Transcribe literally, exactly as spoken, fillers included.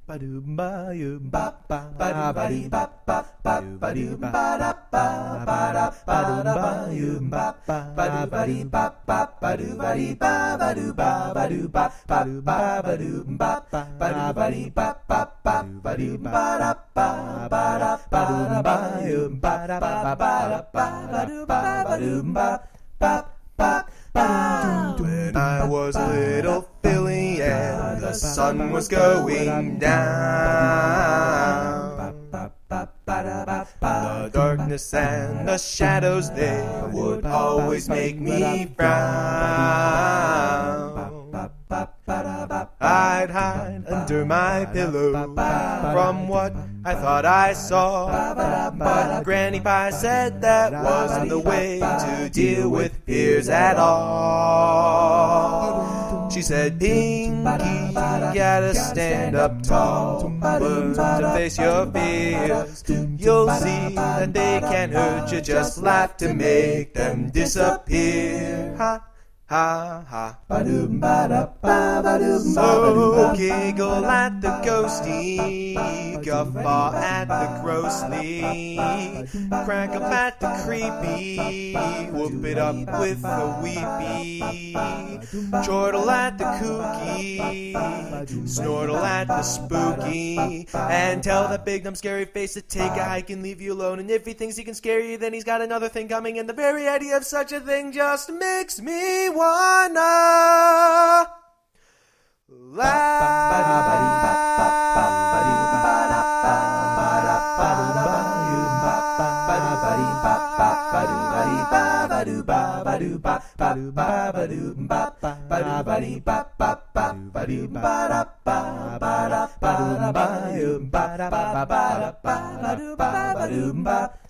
When I was a little filly and the sun was going down, the darkness and the shadows, they would always make me frown. I'd hide under my pillow from what I thought I saw, but Granny Pie said that wasn't the way to deal with fears at all. She said, Pinky, you gotta stand up tall, learn to face your fears. You'll see that they can't hurt you, just laugh to make them disappear. Ha! Ha ha. So giggle at the ghosty, guffaw at the grossly, crack up at the creepy, whoop it up with the weepy, chortle at the kooky, snortle at the spooky, and tell that big dumb scary face to take a hike and leave you alone. And if he thinks he can scare you, then he's got another thing coming, and the very idea of such a thing just makes me wanna laugh.